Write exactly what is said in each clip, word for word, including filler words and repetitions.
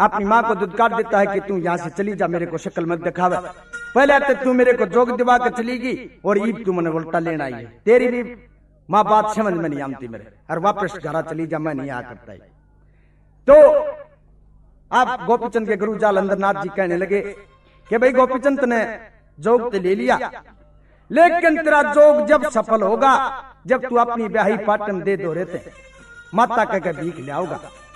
अपनी माँ को दुदकार देता है कि तू यहाँ से चली जा, मेरे को शक्ल मत दिखावे। पहले तो तू मेरे को जोग दिवा कर चलीगी और ईब तू मैंने उल्टा लेना आई है। तेरी भी माँ बात समझ में नहीं आती मेरे, और वापस घर चली जा, मैं नहीं आ करता। तो अब गोपीचंद के गुरु जालंधर नाथ जी कहने लगे कि भाई गोपीचंद ने जोग तो ले लिया, लेकिन तेरा जोग जब सफल होगा जब तू अपनी ब्याही पाटन दे दो रहते माता कहकर भीख ले आओगा।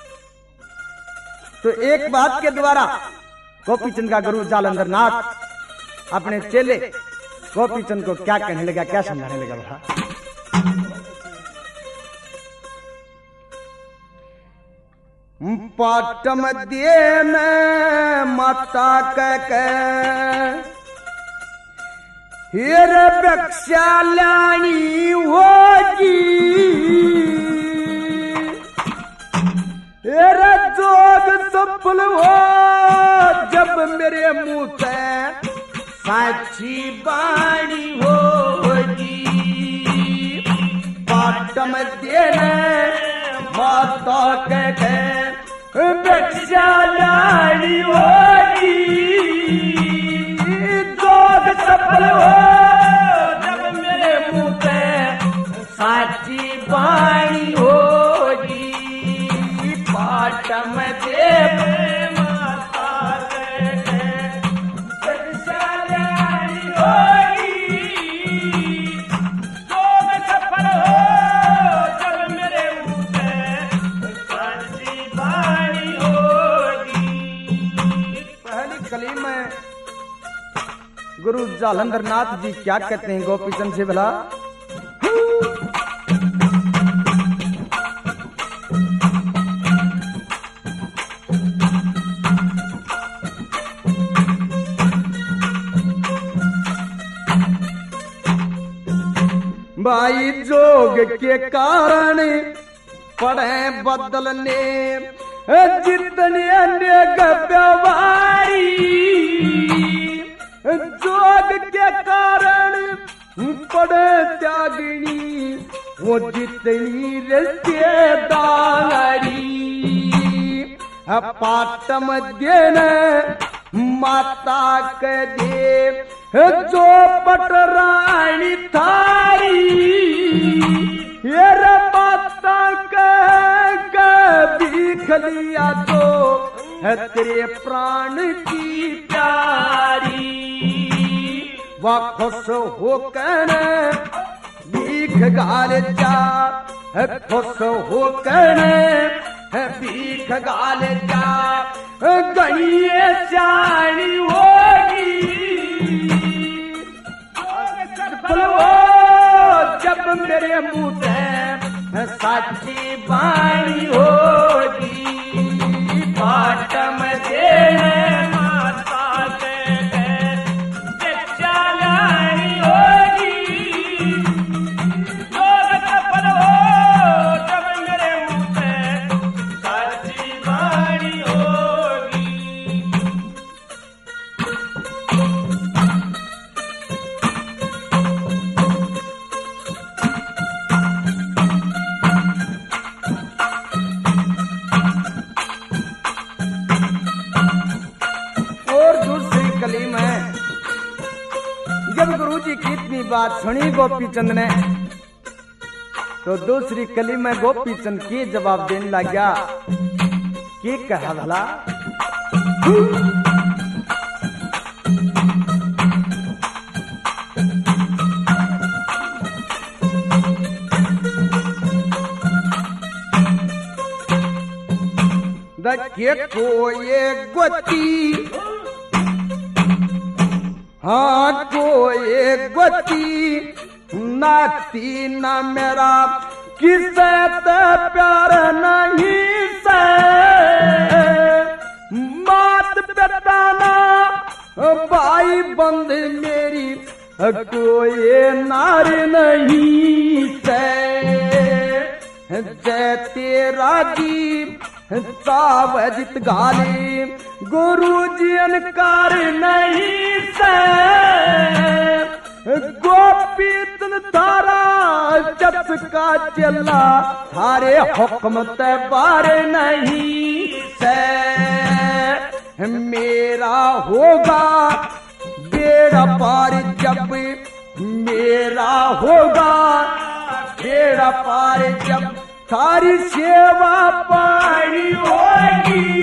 तो एक बात के द्वारा गोपीचंद का गुरु जालंधर नाथ अपने चेले गोपीचंद को क्या कहने लगा, क्या समझाने लगा बता। पाटम दे माता कह हेर भिक्षा लानी होगी, हेर जोग सफल हो जब मेरे मुंह से साची बाणी होगी। पाटम देने माता कह भिक्षा लानी होगी, जोग सफल हो जब मेरे मुंह पे साची बाणी होगी। पाटम देव माता भिक्षा लानी होगी, जोग सफल हो जब मेरे मुंह पे साची बाणी होगी। पहली कली में गुरु जालंधर नाथ जी क्या कहते हैं गोपीचंद से भला। भाई जोग के कारण पड़े बदलने जितने अन्य व्यवहारी, जोग के कारण पड़े त्यागिनी वो जितनी रिश्तेदारी। पाटम देने माता के दे जो पटरानी थारी, ये माता के भीख लिया तो है तेरे प्राण की प्यारी। वह खुश होकर भीख गाल जा, खुश होकर भीख गाल जा, गणिये जानी होगी। जब मेरे मुंह से साची बाणी होगी। पाटम देने माता के भिक्षा लानी होगी, जोग सफल हो जब मेरे मुंह से साची बाणी होगी। जब गुरुजी की इतनी बात सुनी गोपीचंद ने, तो दूसरी कली में गोपीचंद की जवाब देने लग गया कि कहा भला। दे को ये गति, हाँ को एक गति नाती न मेरा किसे ते प्यार नहीं से। मात पिता ना भाई बंद मेरी कोई नार नहीं से। जय तेरा दीप सावजित गाली गुरु जी अनकार नहीं से। गोपीचंद तारा जब का चला थारे हुक्म ते बार नहीं से। मेरा होगा बेड़ा पार, जब मेरा होगा बेड़ा पार, जब सारी सेवा पारी होगी।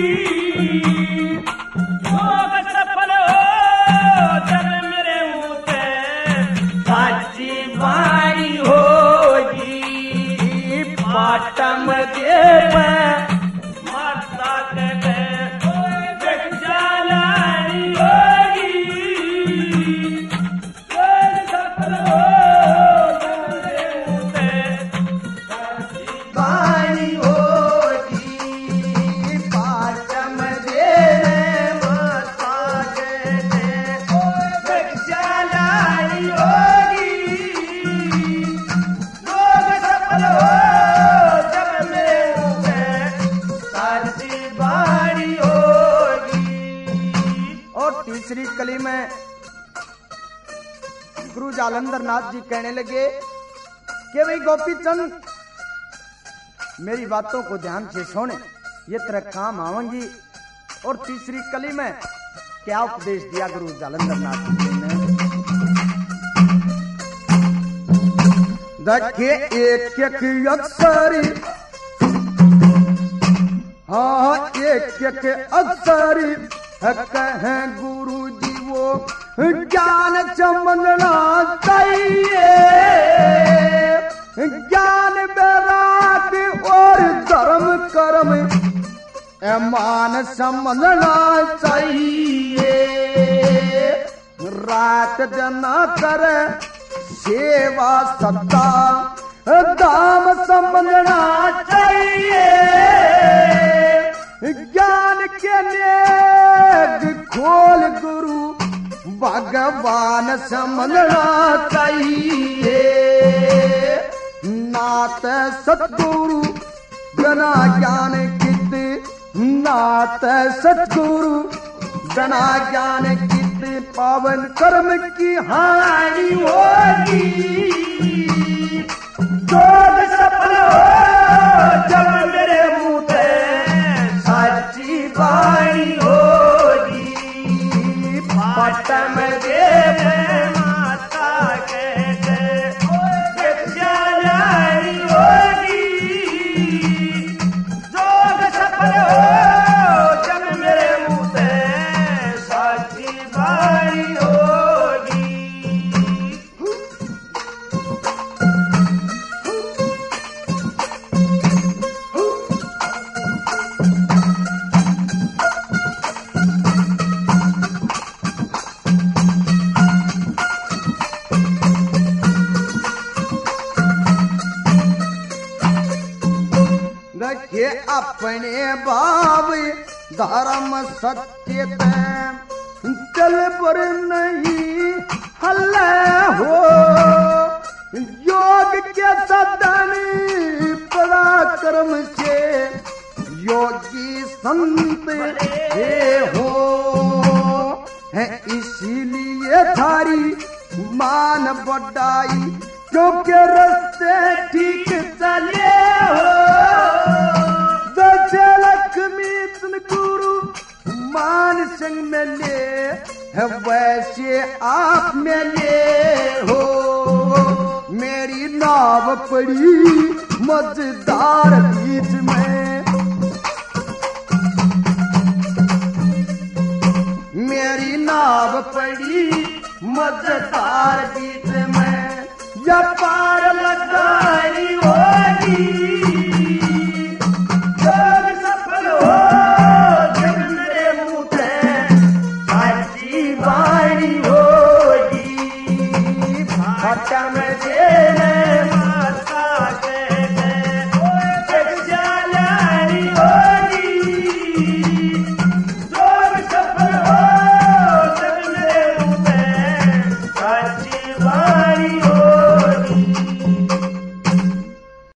योग सफल हो जब मेरे मुंह से साची वाणी होगी। पाटम देव माता के जगजालानी होगी। योग सफल हो जब मेरे मुंह से वाणी होगी। पाटम देव माता के जगजालानी होगी। योग सफल हो जब मेरे मुंह से साची वाणी होगी। और तीसरी कली में गुरु जालंधर नाथ जी कहने लगे कि भाई गोपी चंद मेरी बातों को ध्यान से सुने, ये तेरा काम आवेंगी। और तीसरी कली में क्या उपदेश दिया गुरु जालंधर नाथ जी ने? देखिए एक एक अक्षर, हाँ एक एक अक्षर कहें गुरु जी वो ज्ञान समझना चाहिए। ज्ञान वैराग और धर्म कर्म ईमान समझना चाहिए। रात दिन करे सेवा सत्ता दाम समझना चाहिए। ज्ञान के नेग खोल गुरु भगवान समझना चाहिए। नात सतगुरु बिना ज्ञान कित, नात सतगुरु बिना ज्ञान कित पावन कर्म की हानि होगी। योग सफल हो जब मेरे मुंह से साची वाणी होगी। पाटम देव माता के जगजालानी होगी। योग सफल हो जब मेरे मुंह से साची वाणी होगी। देखिए अपने भाव धर्म सत्य चल पर नहीं हल्ला हो। योग के सदन पराक्रम से योगी संत हे हो है। इसीलिए थारी मान बढ़ाई क्योंकि रास्ते ठीक चले हो। दस लक्ष्मी गुरु मान संग में ले है, वैसे आप में ले हो। मेरी नाव पड़ी मजेदार बीच में, मेरी नाव पड़ी मजेदार बीच में, या पार लगानी होगी। योग सफल हो जब मेरे मुंह से साची वाणी होगी। खत्म